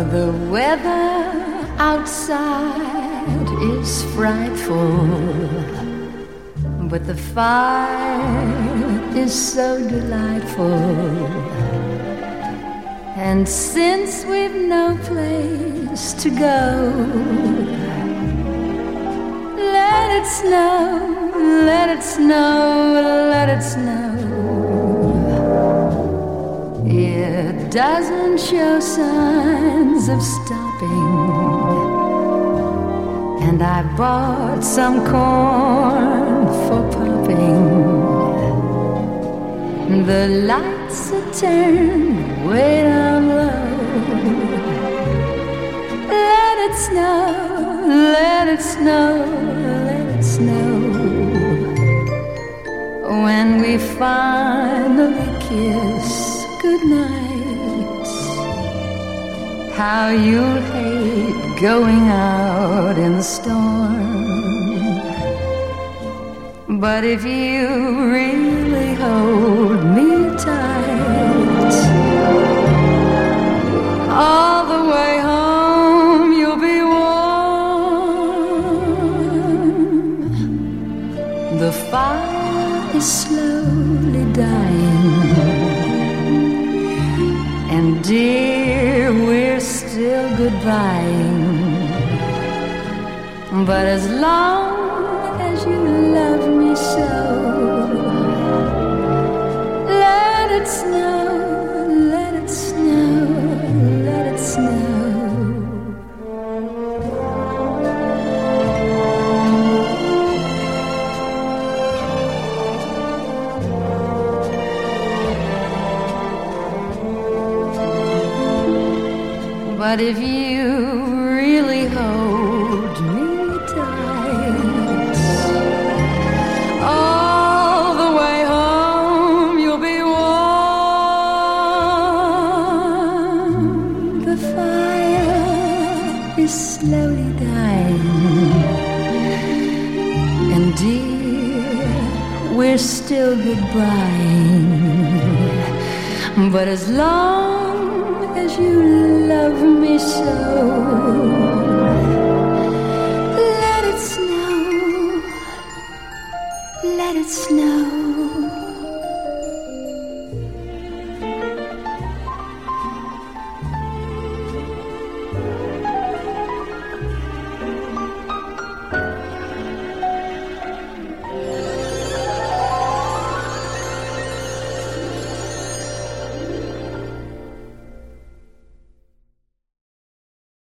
The weather outside is frightful, but the fire is so delightful. And since we've no place to go, let it snow, let it snow, let it snow. It doesn't show signs of stopping, and I bought some corn for popping. The lights are turned way down low. Let it snow, let it snow, let it snow. When we finally kiss goodnight, how you'll hate going out in the storm. But if you really hold me tight, all the way home you'll be warm. The fire is slowly dying, and dear, we're still goodbying. But as long as you love me so, let it snow, let it snow, let it snow. But if you really hold me tight, all the way home you'll be warm. The fire is slowly dying, and dear, we're still goodbying. But as long as you love me so,